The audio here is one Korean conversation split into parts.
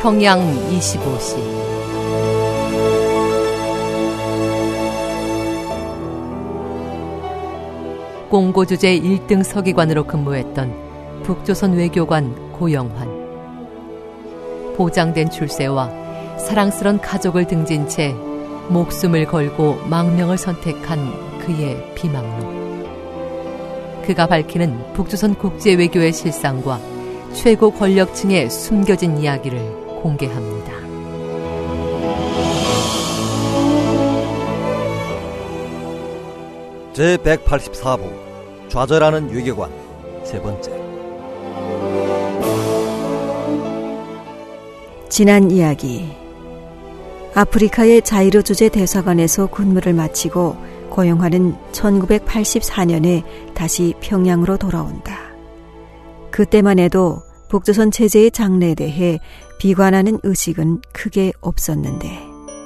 평양 25시. 공고주재 1등 서기관으로 근무했던 북조선 외교관 고영환. 보장된 출세와 사랑스런 가족을 등진 채 목숨을 걸고 망명을 선택한 그의 비망록. 그가 밝히는 북조선 국제외교의 실상과 최고 권력층의 숨겨진 이야기를 공개합니다. 제184부 좌절하는 외교관 세 번째. 지난 이야기. 아프리카의 자이로 주재 대사관에서 근무를 마치고 고영환은 1984년에 다시 평양으로 돌아온다. 그때만 해도 북조선 체제의 장래에 대해 비관하는 의식은 크게 없었는데,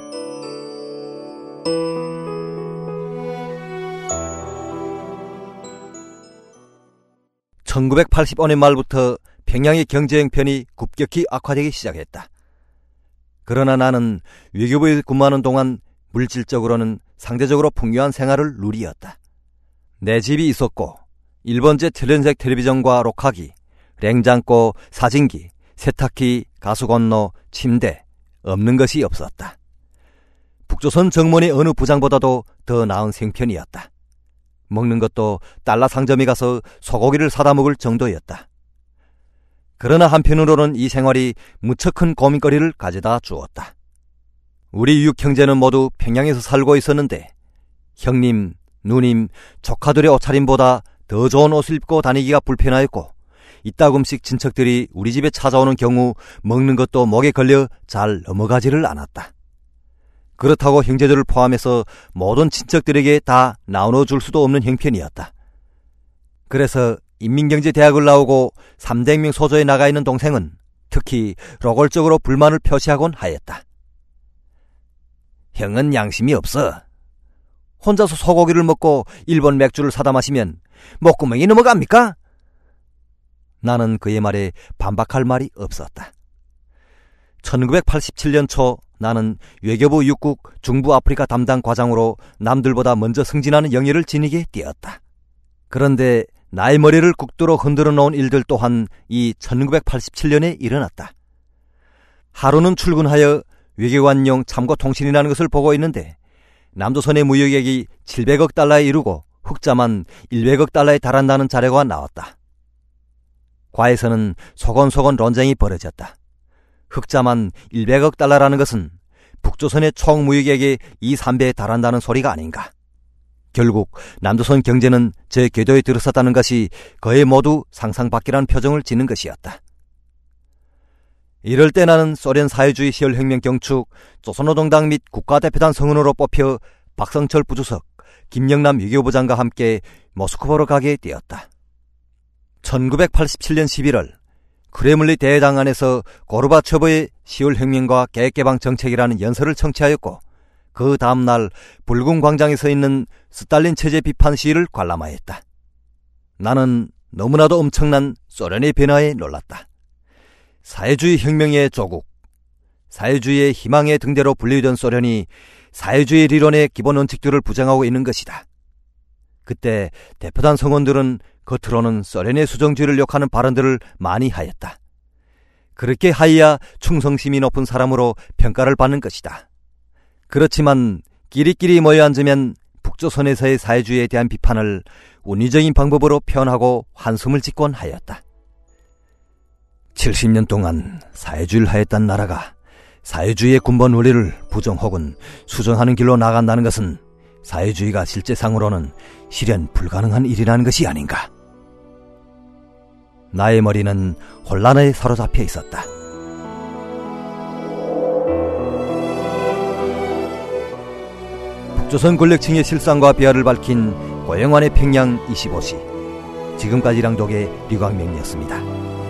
(1985년) 말부터 평양의 경제 형편이 급격히 악화되기 시작했다. 그러나 나는 외교부에 근무하는 동안 물질적으로는 상대적으로 풍요한 생활을 누리었다. 내 집이 있었고 일본제 텔렌색 텔레비전과 녹화기, 냉장고, 사진기, 세탁기, 가수건로, 침대, 없는 것이 없었다. 북조선 정문의 어느 부장보다도 더 나은 생편이었다. 먹는 것도 달러 상점에 가서 소고기를 사다 먹을 정도였다. 그러나 한편으로는 이 생활이 무척 큰 고민거리를 가져다 주었다. 우리 육 형제는 모두 평양에서 살고 있었는데 형님, 누님, 조카들의 옷차림보다 더 좋은 옷을 입고 다니기가 불편하였고, 이따금씩 친척들이 우리 집에 찾아오는 경우 먹는 것도 목에 걸려 잘 넘어가지를 않았다. 그렇다고 형제들을 포함해서 모든 친척들에게 다 나눠줄 수도 없는 형편이었다. 그래서 인민경제대학을 나오고 3대혁명 소조에 나가 있는 동생은 특히 노골적으로 불만을 표시하곤 하였다. 형은 양심이 없어. 혼자서 소고기를 먹고 일본 맥주를 사다 마시면 목구멍이 넘어갑니까? 나는 그의 말에 반박할 말이 없었다. 1987년 초 나는 외교부 육국 중부 아프리카 담당 과장으로 남들보다 먼저 승진하는 영예를 지니게 되었다. 그런데 나의 머리를 국도로 흔들어 놓은 일들 또한 이 1987년에 일어났다. 하루는 출근하여 외교관용 참고통신이라는 것을 보고 있는데 남조선의 무역액이 700억 달러에 이르고 흑자만 100억 달러에 달한다는 자료가 나왔다. 과에서는 소곤소곤 논쟁이 벌어졌다. 흑자만 100억 달러라는 것은 북조선의 총 무역액의 2~3배에 달한다는 소리가 아닌가. 결국 남조선 경제는 제 궤도에 들어섰다는 것이 거의 모두 상상 밖이라는 표정을 짓는 것이었다. 이럴 때 나는 소련 사회주의 시월혁명 경축 조선노동당 및 국가대표단 성원으로 뽑혀 박성철 부주석, 김영남 외교부장과 함께 모스크바로 가게 되었다. 1987년 11월 크레물리 대회당 안에서 고르바초브의 시월혁명과 계획개방 정책이라는 연설을 청취하였고, 그 다음날 붉은 광장에 서 있는 스탈린 체제 비판 시위를 관람하였다. 나는 너무나도 엄청난 소련의 변화에 놀랐다. 사회주의 혁명의 조국, 사회주의의 희망의 등대로 불리던 소련이 사회주의 리론의 기본 원칙들을 부정하고 있는 것이다. 그때 대표단 성원들은 겉으로는 소련의 수정주의를 욕하는 발언들을 많이 하였다. 그렇게 하여야 충성심이 높은 사람으로 평가를 받는 것이다. 그렇지만 끼리끼리 모여 앉으면 북조선에서의 사회주의에 대한 비판을 운위적인 방법으로 표현하고 한숨을 짓곤 하였다. 70년 동안 사회주의를 하였던 나라가 사회주의의 군본 원리를 부정 혹은 수정하는 길로 나간다는 것은 사회주의가 실제상으로는 실현 불가능한 일이라는 것이 아닌가. 나의 머리는 혼란에 사로잡혀 있었다. 북조선 권력층의 실상과 비하를 밝힌 고영환의 평양 25시. 지금까지 랑독의 류광명이었습니다.